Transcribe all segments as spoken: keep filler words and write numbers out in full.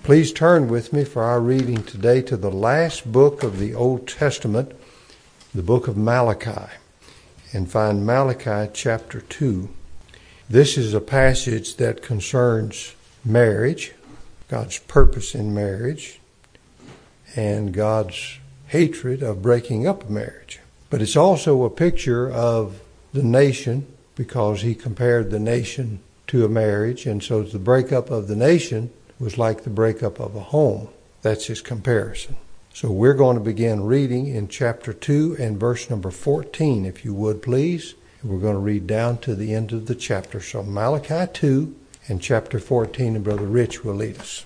Please turn with me for our reading today to the last book of the Old Testament, the book of Malachi, and find Malachi chapter two. This is a passage that concerns marriage, God's purpose in marriage, and God's hatred of breaking up a marriage. But it's also a picture of the nation, because he compared the nation to a marriage, and so the breakup of the nation was like the breakup of a home. That's his comparison. So we're going to begin reading in chapter two and verse number fourteen, if you would please. We're going to read down to the end of the chapter. So Malachi two and chapter fourteen, and Brother Rich will lead us.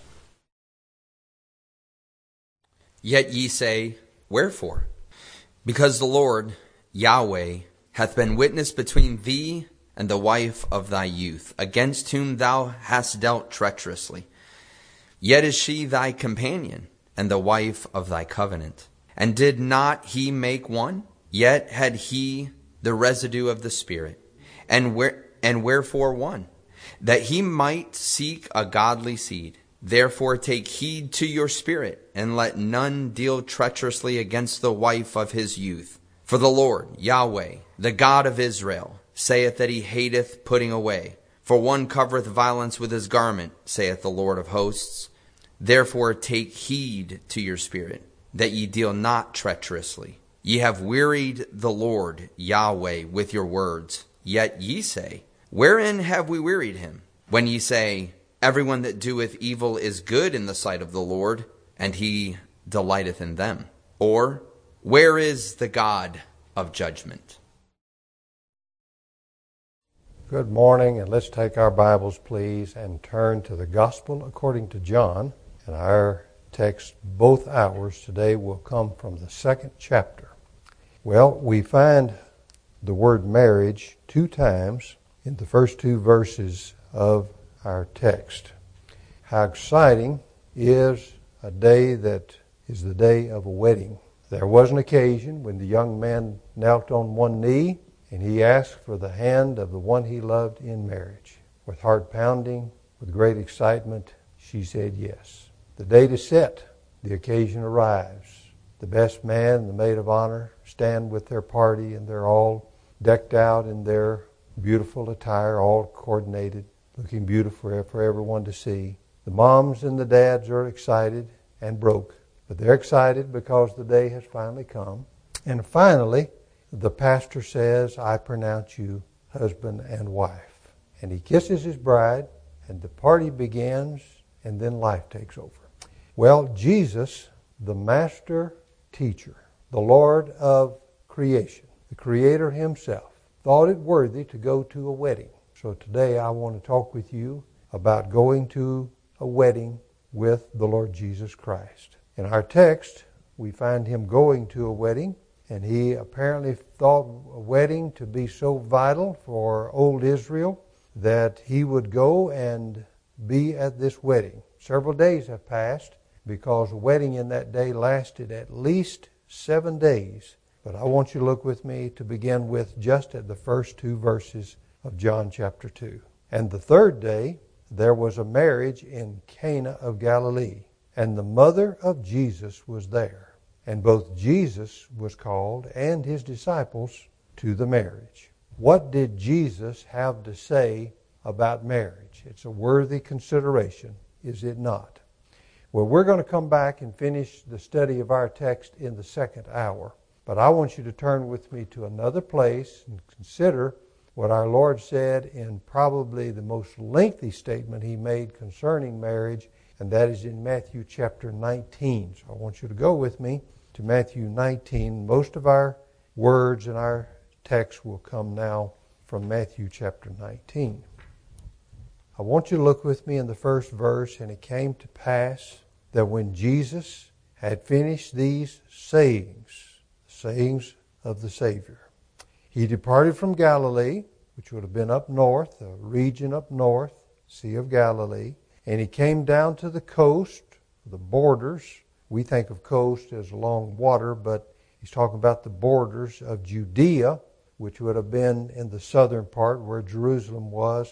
Yet ye say, Wherefore? Because the Lord, Yahweh, hath been witness between thee and the wife of thy youth, against whom thou hast dealt treacherously. Yet is she thy companion, and the wife of thy covenant. And did not he make one? Yet had he the residue of the Spirit. And where and wherefore one? That he might seek a godly seed. Therefore take heed to your spirit, and let none deal treacherously against the wife of his youth. For the Lord, Yahweh, the God of Israel, saith that he hateth putting away. For one covereth violence with his garment, saith the Lord of hosts. Therefore take heed to your spirit, that ye deal not treacherously. Ye have wearied the Lord, Yahweh, with your words. Yet ye say, Wherein have we wearied him? When ye say, Everyone that doeth evil is good in the sight of the Lord, and he delighteth in them. Or, where is the God of judgment? Good morning, and let's take our Bibles, please, and turn to the Gospel according to John. And our text, both hours today, will come from the second chapter. Well, we find the word marriage two times in the first two verses of our text. How exciting is a day that is the day of a wedding. There was an occasion when the young man knelt on one knee and he asked for the hand of the one he loved in marriage. With heart pounding, with great excitement, she said yes. The date is set. The occasion arrives. The best man and the maid of honor stand with their party, and they're all decked out in their beautiful attire, all coordinated, looking beautiful for everyone to see. The moms and the dads are excited and broke, but they're excited because the day has finally come. And finally, the pastor says, I pronounce you husband and wife. And he kisses his bride, and the party begins, and then life takes over. Well, Jesus, the master teacher, the Lord of creation, the Creator himself, thought it worthy to go to a wedding. So today I want to talk with you about going to a wedding with the Lord Jesus Christ. In our text, we find him going to a wedding, and he apparently thought a wedding to be so vital for old Israel that he would go and be at this wedding. Several days have passed because a wedding in that day lasted at least seven days. But I want you to look with me to begin with just at the first two verses of John chapter two. And the third day there was a marriage in Cana of Galilee, and the mother of Jesus was there. And both Jesus was called and his disciples to the marriage. What did Jesus have to say about marriage? It's a worthy consideration, is it not? Well, we're going to come back and finish the study of our text in the second hour. But I want you to turn with me to another place and consider what our Lord said in probably the most lengthy statement he made concerning marriage, and that is in Matthew chapter nineteen. So I want you to go with me to Matthew nineteen. Most of our words in our text will come now from Matthew chapter nineteen. I want you to look with me in the first verse. And it came to pass that when Jesus had finished these sayings, the sayings of the Savior, he departed from Galilee, which would have been up north, a region up north, Sea of Galilee, and he came down to the coast, the borders. We think of coast as along water, but he's talking about the borders of Judea, which would have been in the southern part where Jerusalem was,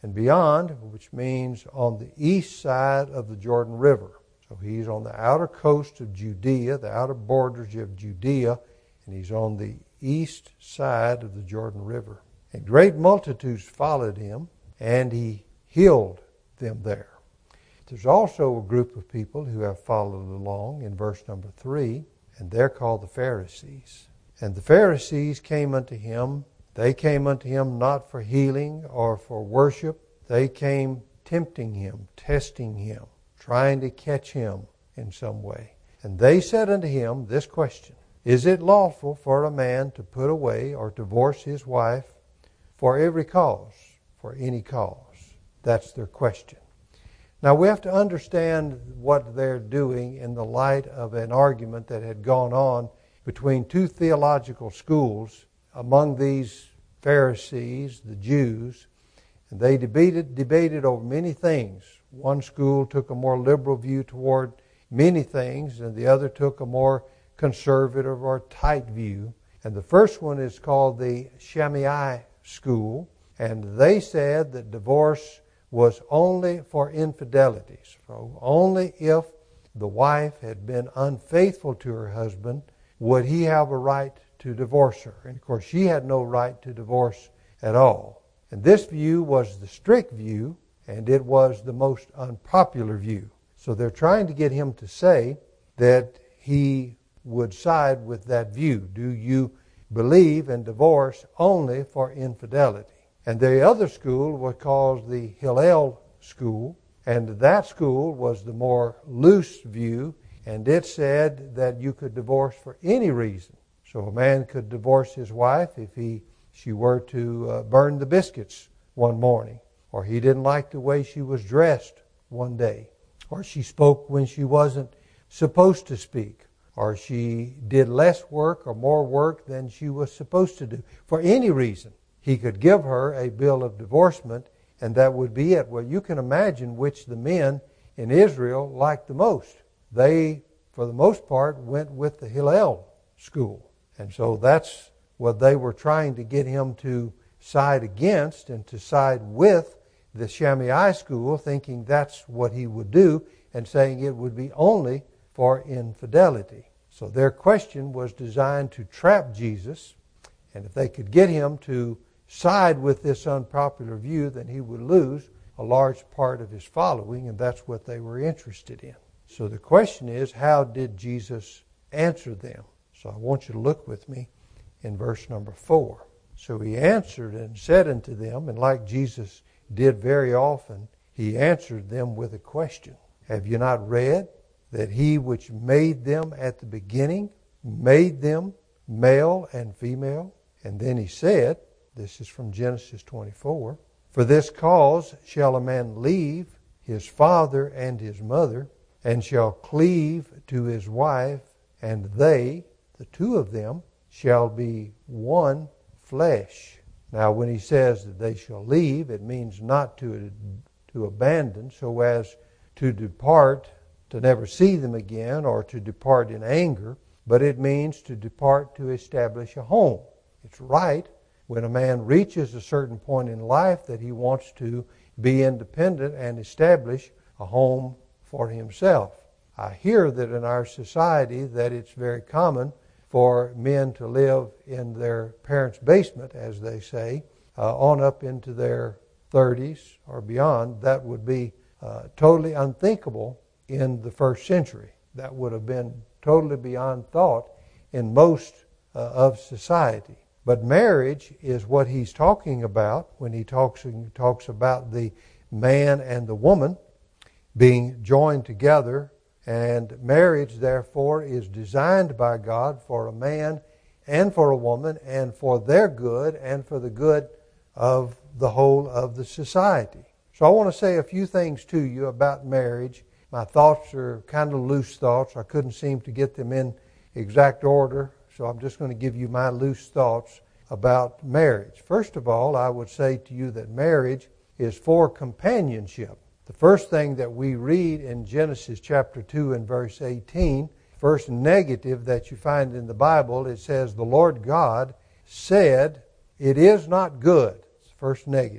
and beyond, which means on the east side of the Jordan River. So he's on the outer coast of Judea, the outer borders of Judea, and he's on the east side of the Jordan River. And great multitudes followed him, and he healed them there. There's also a group of people who have followed along in verse number three, and they're called the Pharisees. And the Pharisees came unto him. They came unto him not for healing or for worship. They came tempting him, testing him, trying to catch him in some way. And they said unto him this question, Is it lawful for a man to put away or divorce his wife for every cause, for any cause? That's their question. Now we have to understand what they're doing in the light of an argument that had gone on between two theological schools among these Pharisees, the Jews, and they debated, debated over many things. One school took a more liberal view toward many things, and the other took a more conservative or tight view. And the first one is called the Shammai school, and they said that divorce was only for infidelities. So only if the wife had been unfaithful to her husband would he have a right to divorce her. And of course she had no right to divorce at all. And this view was the strict view, and it was the most unpopular view. So they're trying to get him to say that he would side with that view. Do you believe in divorce only for infidelity? And the other school was called the Hillel school, and that school was the more loose view, and it said that you could divorce for any reason. So a man could divorce his wife if he she were to uh, burn the biscuits one morning, or he didn't like the way she was dressed one day, or she spoke when she wasn't supposed to speak, or she did less work or more work than she was supposed to do. For any reason, he could give her a bill of divorcement, and that would be it. Well, you can imagine which the men in Israel liked the most. They, for the most part, went with the Hillel school. And so that's what they were trying to get him to side against and to side with the Shammai school, thinking that's what he would do, and saying it would be only for infidelity. So their question was designed to trap Jesus, and if they could get him to side with this unpopular view, then he would lose a large part of his following, and that's what they were interested in. So the question is, how did Jesus answer them? So I want you to look with me in verse number four. So he answered and said unto them, and like Jesus did very often, he answered them with a question. Have you not read that he which made them at the beginning made them male and female? And then he said, this is from Genesis twenty-four, For this cause shall a man leave his father and his mother, and shall cleave to his wife, and they, the two of them, shall be one flesh. Now when he says that they shall leave, it means not to, to abandon, so as to depart, to never see them again, or to depart in anger, but it means to depart to establish a home. It's right when a man reaches a certain point in life that he wants to be independent and establish a home for himself. I hear that in our society that it's very common for men to live in their parents' basement, as they say, uh, on up into their thirties or beyond. That would be uh, totally unthinkable in the first century. That would have been totally beyond thought in most uh, of society. But marriage is what he's talking about when he talks, he talks about the man and the woman being joined together. And marriage, therefore, is designed by God for a man and for a woman, and for their good and for the good of the whole of the society. So I want to say a few things to you about marriage. My thoughts are kind of loose thoughts. I couldn't seem to get them in exact order, so I'm just going to give you my loose thoughts about marriage. First of all, I would say to you that marriage is for companionship. The first thing that we read in Genesis chapter two and verse eighteen, first negative that you find in the Bible, it says, the Lord God said, it is not good. It's the first negative.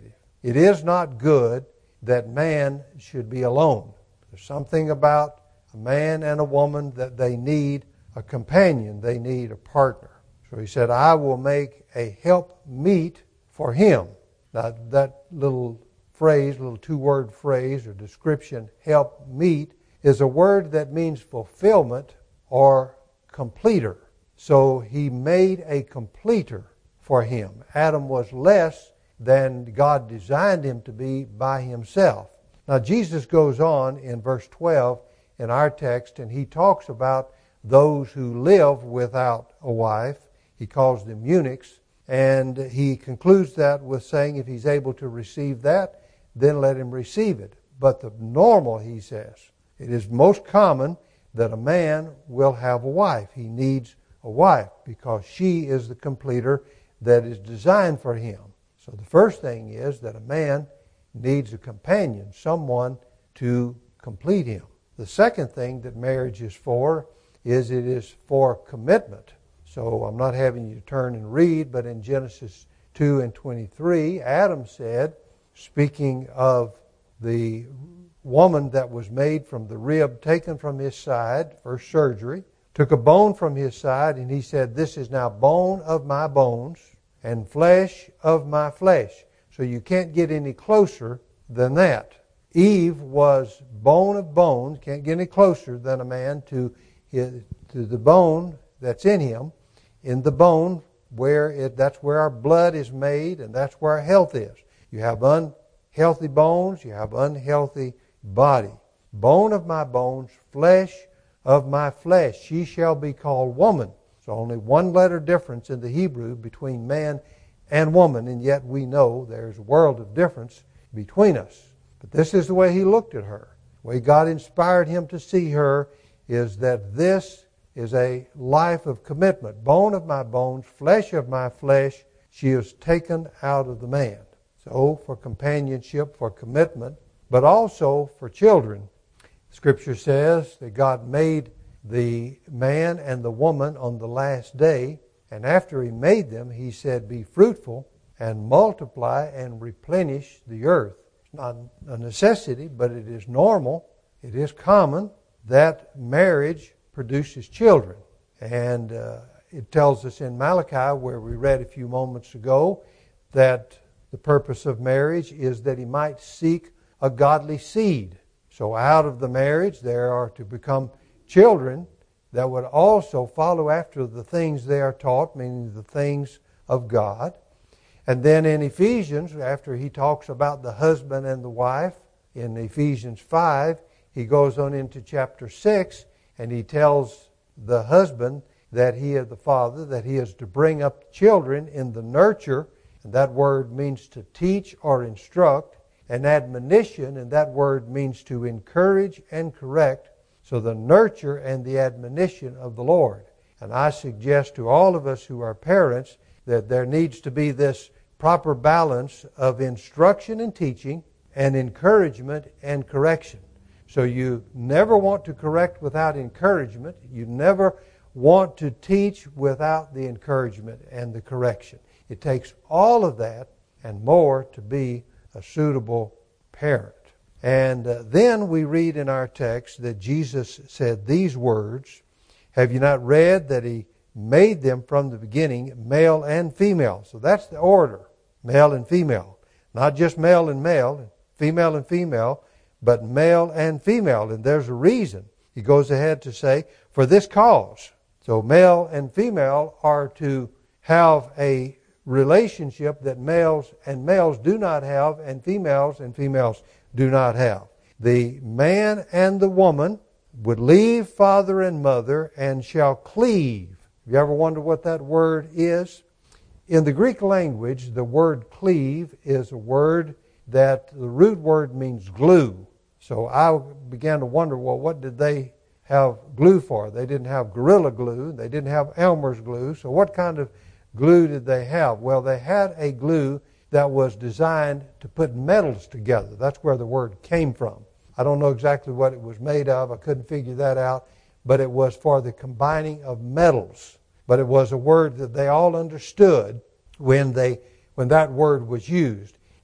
It is not good that man should be alone. There's something about a man and a woman that they need a companion. They need a partner. So he said, I will make a help meet for him. Now that little phrase, little two-word phrase or description, help meet, is a word that means fulfillment or completer. So he made a completer for him. Adam was less than God designed him to be by himself. Now Jesus goes on in verse twelve in our text, and he talks about those who live without a wife. He calls them eunuchs, and he concludes that with saying if he's able to receive that, then let him receive it. But the normal, he says, it is most common that a man will have a wife. He needs a wife because she is the completer that is designed for him. So the first thing is that a man needs a companion, someone to complete him. The second thing that marriage is for is it is for commitment. So I'm not having you turn and read, but in Genesis two and twenty-three, Adam said, speaking of the woman that was made from the rib taken from his side, first surgery, took a bone from his side, and he said, this is now bone of my bones and flesh of my flesh. So you can't get any closer than that. Eve was bone of bones, can't get any closer than a man to his, to the bone that's in him. In the bone, where it that's where our blood is made, and that's where our health is. You have unhealthy bones, you have unhealthy body. Bone of my bones, flesh of my flesh. She shall be called woman. So only one letter difference in the Hebrew between man and woman, and yet we know there's a world of difference between us. But this is the way he looked at her. The way God inspired him to see her is that this is a life of commitment. Bone of my bones, flesh of my flesh, she is taken out of the man. So for companionship, for commitment, but also for children. Scripture says that God made the man and the woman on the last day, and after he made them, he said, be fruitful and multiply and replenish the earth. It's not a necessity, but it is normal, it is common that marriage produces children. And uh, it tells us in Malachi, where we read a few moments ago, that the purpose of marriage is that he might seek a godly seed. So out of the marriage there are to become children that would also follow after the things they are taught, meaning the things of God. And then in Ephesians, after he talks about the husband and the wife, in Ephesians five, he goes on into chapter six, and he tells the husband that he is the father, that he is to bring up children in the nurture, and that word means to teach or instruct, and admonition, and that word means to encourage and correct. So the nurture and the admonition of the Lord. And I suggest to all of us who are parents that there needs to be this proper balance of instruction and teaching and encouragement and correction. So you never want to correct without encouragement. You never want to teach without the encouragement and the correction. It takes all of that and more to be a suitable parent. And uh, then we read in our text that Jesus said these words, have you not read that he made them from the beginning, male and female? So that's the order, male and female. Not just male and male, female and female, but male and female. And there's a reason. He goes ahead to say, for this cause. So male and female are to have a relationship that males and males do not have, and females and females do not have. The man and the woman would leave father and mother and shall cleave. Have you ever wondered what that word is? In the Greek language, the word cleave is a word that the root word means glue. So I began to wonder, well, what did they have glue for? They didn't have Gorilla Glue. They didn't have Elmer's glue. So what kind of glue did they have? Well, they had a glue that was designed to put metals together. That's where the word came from. I don't know exactly what it was made of. I couldn't figure that out. But it was for the combining of metals. But it was a word that they all understood when they when that word was used.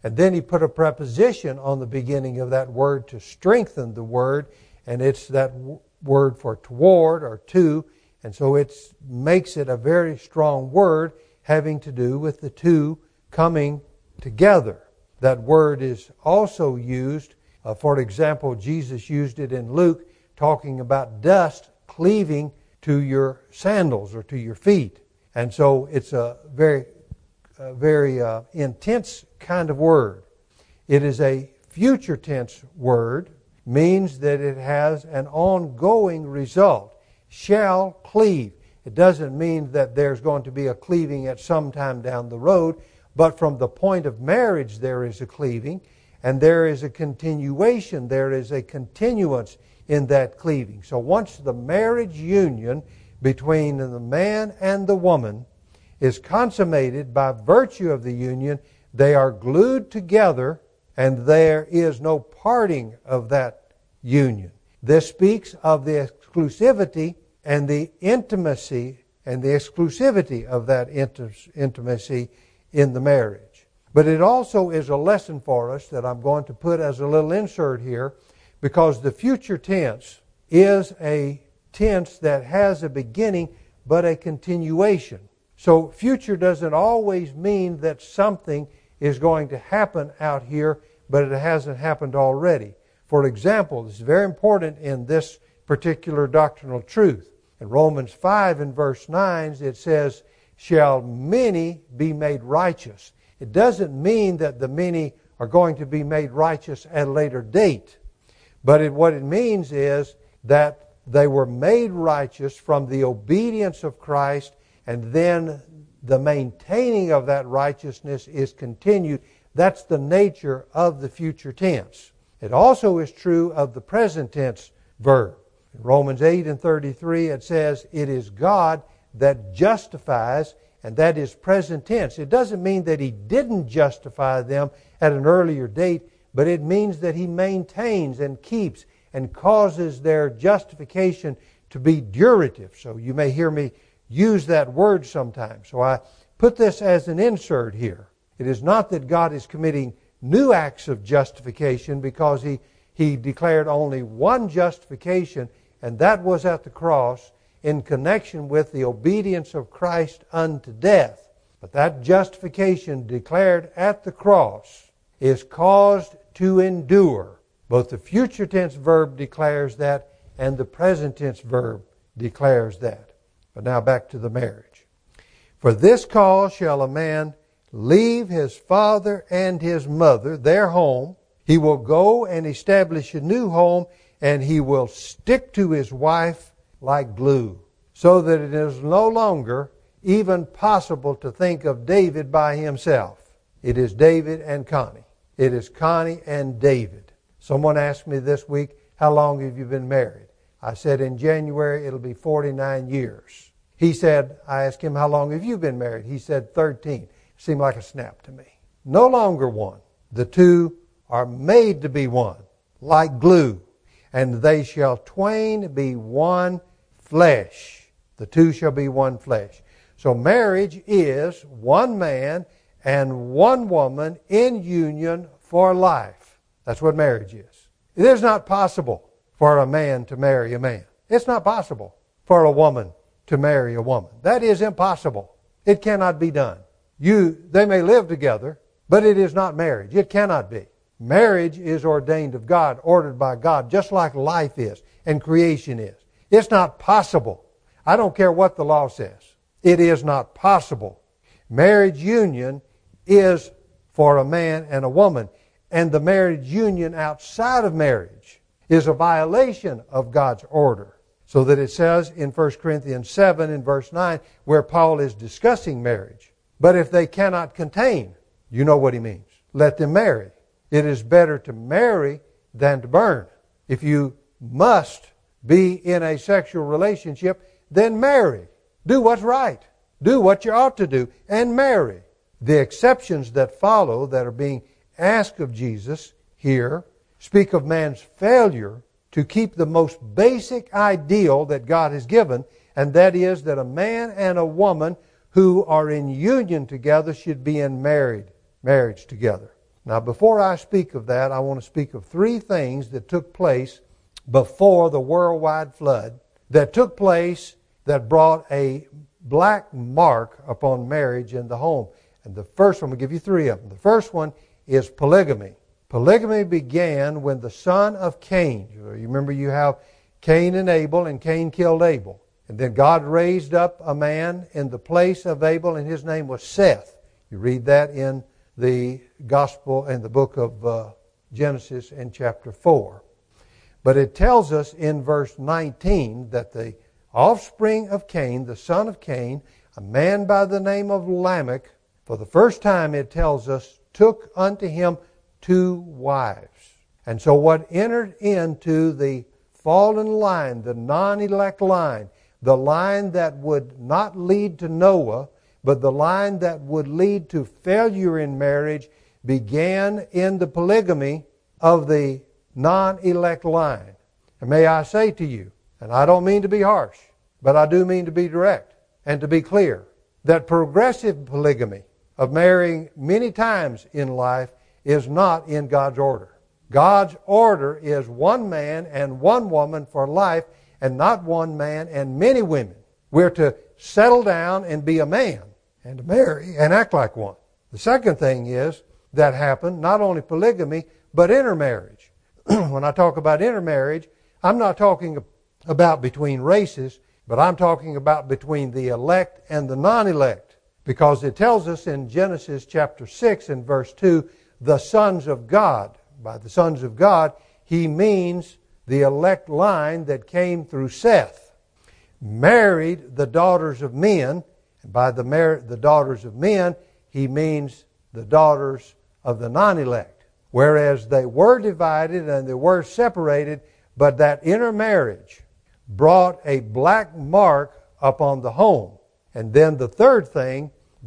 And then he put a preposition on the beginning of that word to strengthen the word, and it's that w- word for toward or to, and so it makes it a very strong word having to do with the two coming together. That word is also used, uh, for example, Jesus used it in Luke, talking about dust cleaving to your sandals or to your feet. And so it's a very, a very uh, intense kind of word. It is a future tense word, means that it has an ongoing result. Shall cleave. It doesn't mean that there's going to be a cleaving at some time down the road, but from the point of marriage there is a cleaving, and there is a continuation, there is a continuance in that cleaving. So once the marriage union between the man and the woman is consummated by virtue of the union, they are glued together, and there is no parting of that union. This speaks of the exclusivity and the intimacy and the exclusivity of that intimacy in the marriage. But it also is a lesson for us that I'm going to put as a little insert here, because the future tense is a tense that has a beginning but a continuation. So future doesn't always mean that something is going to happen out here, but it hasn't happened already. For example, this is very important in this particular doctrinal truth. In Romans five and verse nine, it says, shall many be made righteous. It doesn't mean that the many are going to be made righteous at a later date. But it, what it means is that they were made righteous from the obedience of Christ, and then the maintaining of that righteousness is continued. That's the nature of the future tense. It also is true of the present tense verb. In Romans eight and thirty-three, it says, it is God that justifies, and that is present tense. It doesn't mean that He didn't justify them at an earlier date, but it means that He maintains and keeps and causes their justification to be durative. So you may hear me use that word sometimes. So I put this as an insert here. It is not that God is committing new acts of justification, because He, he declared only one justification, and that was at the cross in connection with the obedience of Christ unto death. But that justification declared at the cross is caused to endure. Both the future tense verb declares that, and the present tense verb declares that. But now back to the marriage. For this cause shall a man leave his father and his mother, their home. He will go and establish a new home, and he will stick to his wife like glue, so that it is no longer even possible to think of David by himself. It is David and Connie. It is Connie and David. Someone asked me this week, how long have you been married? I said in January it'll be forty-nine years. He said, I asked him, how long have you been married? He said thirteen. Seemed like a snap to me. No longer one. The two are made to be one, like glue. And they shall twain be one flesh. The two shall be one flesh. So marriage is one man and one woman in union for life. That's what marriage is. It is not possible for a man to marry a man. It's not possible for a woman to marry a woman. That is impossible. It cannot be done. You, they may live together, but it is not marriage. It cannot be. Marriage is ordained of God, ordered by God, just like life is and creation is. It's not possible. I don't care what the law says. It is not possible. Marriage union is for a man and a woman. And the marriage union outside of marriage is a violation of God's order. So that it says in First Corinthians seven in verse nine, where Paul is discussing marriage, but if they cannot contain, you know what he means. Let them marry. It is better to marry than to burn. If you must be in a sexual relationship, then marry. Do what's right. Do what you ought to do and marry. The exceptions that follow that are being asked of Jesus here speak of man's failure to keep the most basic ideal that God has given, and that is that a man and a woman who are in union together should be in married marriage together. Now, before I speak of that, I want to speak of three things that took place before the worldwide flood, that took place that brought a black mark upon marriage in the home. And the first one, we'll give you three of them. The first one is polygamy. Polygamy began when the son of Cain, you remember you have Cain and Abel, and Cain killed Abel. And then God raised up a man in the place of Abel, and his name was Seth. You read that in the gospel, in the book of uh, Genesis in chapter four. But it tells us in verse nineteen that the offspring of Cain, the son of Cain, a man by the name of Lamech, for the first time it tells us, took unto him two wives. And so what entered into the fallen line, the non-elect line, the line that would not lead to Noah, but the line that would lead to failure in marriage, began in the polygamy of the non-elect line. And may I say to you, and I don't mean to be harsh, but I do mean to be direct and to be clear, that progressive polygamy of marrying many times in life is not in God's order. God's order is one man and one woman for life, and not one man and many women. We're to settle down and be a man, and to marry and act like one. The second thing is that happened, not only polygamy, but intermarriage. When I talk about intermarriage, I'm not talking about between races, but I'm talking about between the elect and the non-elect. Because it tells us in Genesis chapter six and verse two, the sons of God. By the sons of God, he means the elect line that came through Seth. Married the daughters of men. And by the, mar- the daughters of men, he means the daughters of the non-elect. Whereas they were divided and they were separated, but that intermarriage brought a black mark upon the home. And then the third thing,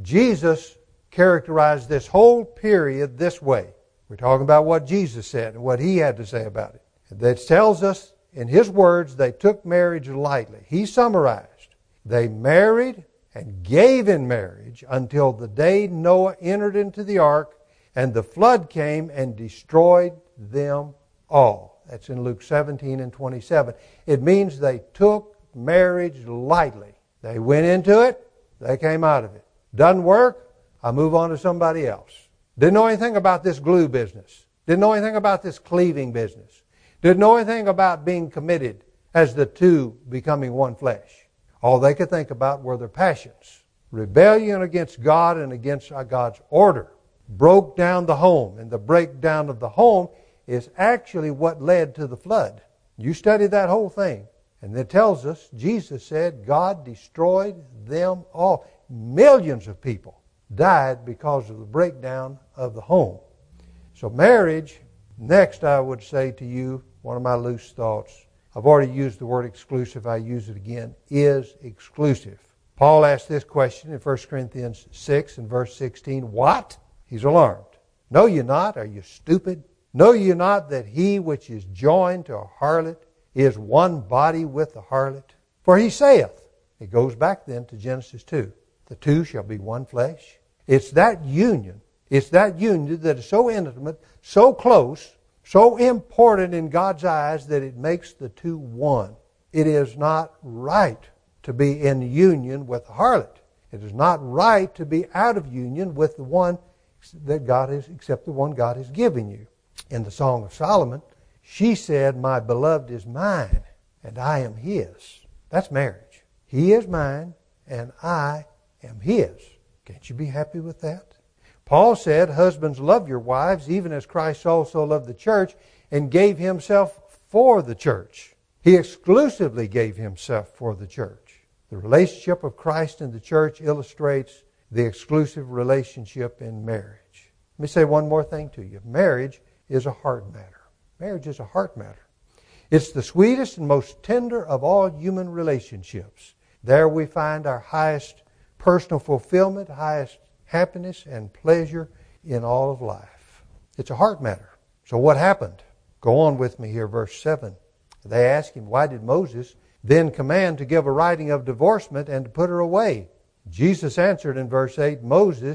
Jesus characterized this whole period this way. We're talking about what Jesus said and what he had to say about it. That tells us in his words, they took marriage lightly. He summarized, they married and gave in marriage until the day Noah entered into the ark, and the flood came and destroyed them all. That's in Luke seventeen and twenty-seven. It means they took marriage lightly. They went into it, they came out of it. Doesn't work, I move on to somebody else. Didn't know anything about this glue business. Didn't know anything about this cleaving business. Didn't know anything about being committed as the two becoming one flesh. All they could think about were their passions. Rebellion against God and against God's order broke down the home. And the breakdown of the home is actually what led to the flood. You study that whole thing. And it tells us, Jesus said, God destroyed them all. Millions of people died because of the breakdown of the home. So marriage, next I would say to you, one of my loose thoughts, I've already used the word exclusive, I use it again, is exclusive. Paul asked this question in First Corinthians six and verse sixteen, what? He's alarmed. Know ye not, are you stupid? Know ye not that he which is joined to a harlot is one body with the harlot? For he saith, it goes back then to Genesis two, the two shall be one flesh. It's that union. It's that union that is so intimate, so close, so important in God's eyes that it makes the two one. It is not right to be in union with the harlot. It is not right to be out of union with the one that God is, except the one God has given you. In the Song of Solomon, she said, my beloved is mine, and I am his. That's marriage. He is mine, and I am his. Can't you be happy with that? Paul said, husbands, love your wives, even as Christ also loved the church and gave himself for the church. He exclusively gave himself for the church. The relationship of Christ and the church illustrates the exclusive relationship in marriage. Let me say one more thing to you. Marriage is a heart matter. Marriage is a heart matter. It's the sweetest and most tender of all human relationships. There we find our highest personal fulfillment, highest happiness and pleasure in all of life. It's a heart matter. So what happened? Go on with me here, verse seven. They asked him, why did Moses then command to give a writing of divorcement and to put her away? Jesus answered in verse eight, Moses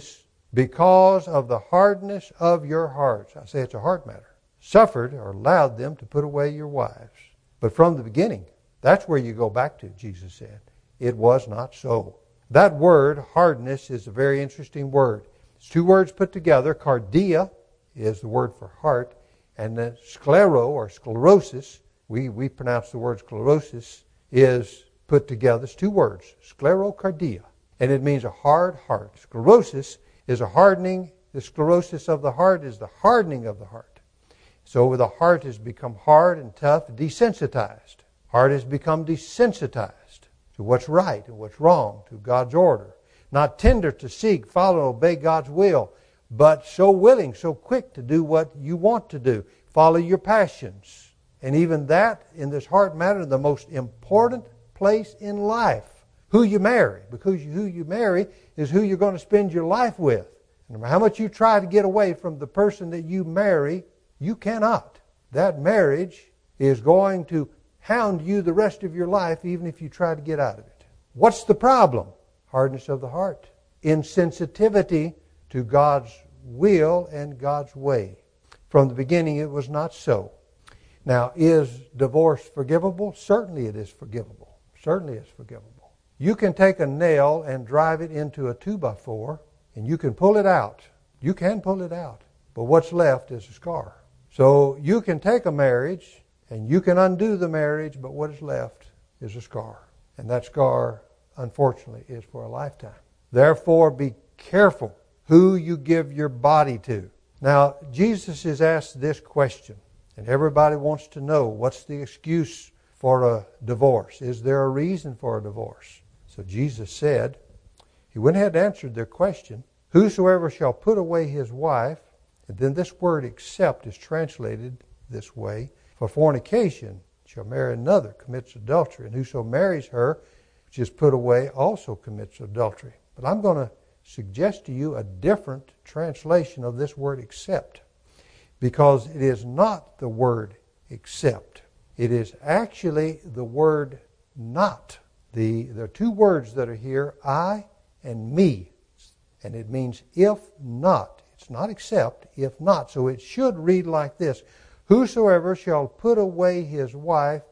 because of the hardness of your hearts. I say it's a heart matter. Suffered or allowed them to put away your wives. But from the beginning, that's where you go back to, Jesus said. It was not so. That word, hardness, is a very interesting word. It's two words put together. Cardia is the word for heart, and then sclero or sclerosis, we, we pronounce the word sclerosis, is put together. It's two words, sclerocardia, and it means a hard heart. Sclerosis is a hardening. The sclerosis of the heart is the hardening of the heart. So the heart has become hard and tough, desensitized. Heart has become desensitized to what's right and what's wrong, to God's order. Not tender to seek, follow, and obey God's will, but so willing, so quick to do what you want to do. Follow your passions. And even that, in this heart matter, the most important place in life. Who you marry. Because who you marry is who you're going to spend your life with. No matter how much you try to get away from the person that you marry, you cannot. That marriage is going to hound you the rest of your life, even if you try to get out of it. What's the problem? Hardness of the heart. Insensitivity to God's will and God's way. From the beginning, it was not so. Now, is divorce forgivable? Certainly it is forgivable. Certainly it's forgivable. You can take a nail and drive it into a two by four, and you can pull it out. You can pull it out. But what's left is a scar. So you can take a marriage, and you can undo the marriage, but what is left is a scar. And that scar, unfortunately, is for a lifetime. Therefore, be careful who you give your body to. Now, Jesus is asked this question, and everybody wants to know, what's the excuse for a divorce? Is there a reason for a divorce? So Jesus said, he went ahead and answered their question, whosoever shall put away his wife, and then this word accept is translated this way, for fornication shall marry another, commits adultery, and whoso marries her, which is put away, also commits adultery. But I'm going to suggest to you a different translation of this word accept, because it is not the word accept. It is actually the word not. The, there are two words that are here, I and me, and it means if not. It's not accept, if not. So it should read like this, whosoever shall put away his wife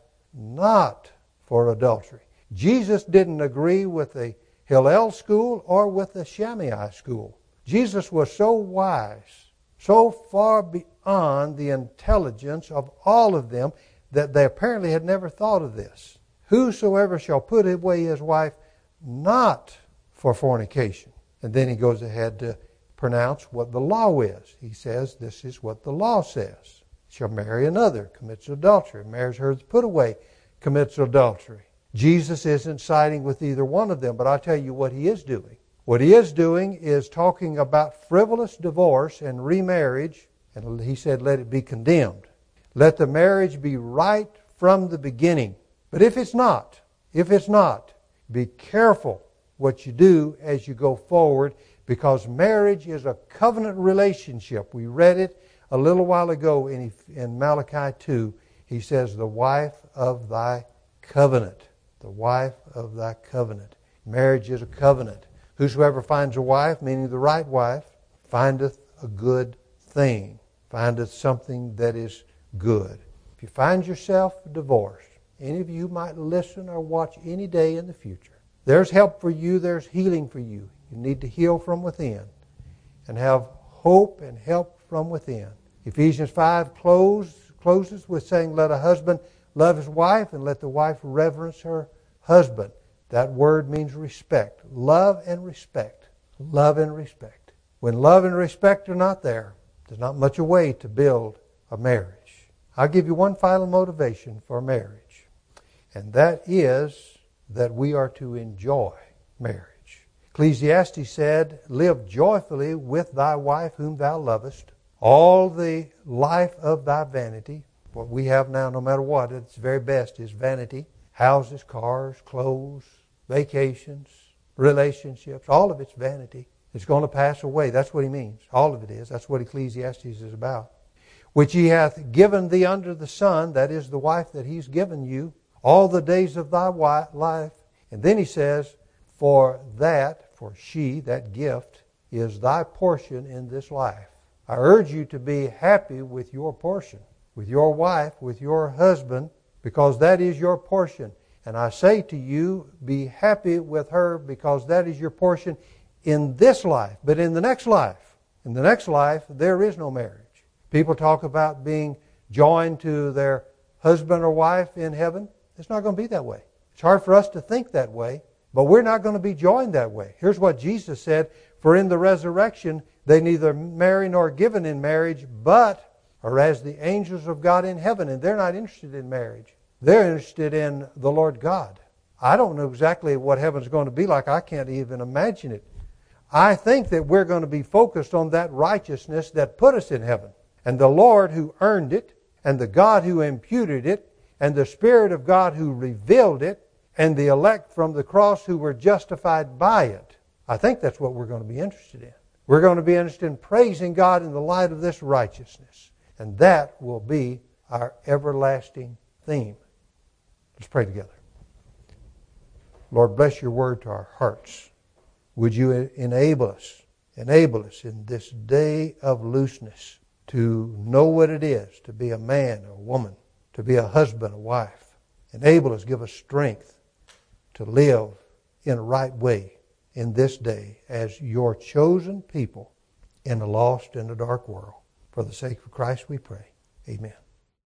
not for adultery. Jesus didn't agree with the Hillel school or with the Shammai school. Jesus was so wise, so far beyond the intelligence of all of them that they apparently had never thought of this. Whosoever shall put away his wife not for fornication. And then he goes ahead to pronounce what the law is. He says this is what the law says. Shall marry another, commits adultery. Marries her that's put away, commits adultery. Jesus isn't siding with either one of them, but I'll tell you what he is doing. What he is doing is talking about frivolous divorce and remarriage, and he said, let it be condemned. Let the marriage be right from the beginning. But if it's not, if it's not, be careful what you do as you go forward, because marriage is a covenant relationship. We read it a little while ago in, in Malachi two. He says, the wife of thy covenant. The wife of thy covenant. Marriage is a covenant. Whosoever finds a wife, meaning the right wife, findeth a good thing. Findeth something that is good. If you find yourself divorced, any of you might listen or watch any day in the future. There's help for you. There's healing for you. You need to heal from within and have hope and help from within. Ephesians five close, closes with saying, let a husband love his wife and let the wife reverence her husband. That word means respect. Love and respect. Love and respect. When love and respect are not there, there's not much a way to build a marriage. I'll give you one final motivation for marriage, and that is that we are to enjoy marriage. Ecclesiastes said, live joyfully with thy wife whom thou lovest, all the life of thy vanity. What we have now, no matter what, at its very best is vanity. Houses, cars, clothes, vacations, relationships, all of it's vanity. It's going to pass away. That's what he means. All of it is. That's what Ecclesiastes is about. Which he hath given thee under the sun, that is the wife that he's given you, all the days of thy life. And then he says, for that, for she, that gift, is thy portion in this life. I urge you to be happy with your portion, with your wife, with your husband, because that is your portion. And I say to you, be happy with her because that is your portion in this life. But in the next life, in the next life, there is no marriage. People talk about being joined to their husband or wife in heaven. It's not going to be that way. It's hard for us to think that way, but we're not going to be joined that way. Here's what Jesus said, for in the resurrection they neither marry nor given in marriage, but are as the angels of God in heaven. And they're not interested in marriage. They're interested in the Lord God. I don't know exactly what heaven's going to be like. I can't even imagine it. I think that we're going to be focused on that righteousness that put us in heaven. And the Lord who earned it, and the God who imputed it, and the Spirit of God who revealed it, and the elect from the cross who were justified by it. I think that's what we're going to be interested in. We're going to be interested in praising God in the light of this righteousness. And that will be our everlasting theme. Let's pray together. Lord, bless your word to our hearts. Would you enable us, enable us in this day of looseness to know what it is to be a man or a woman, to be a husband, a wife. Enable us, give us strength to live in a right way in this day as your chosen people in a lost and a dark world. For the sake of Christ we pray. Amen.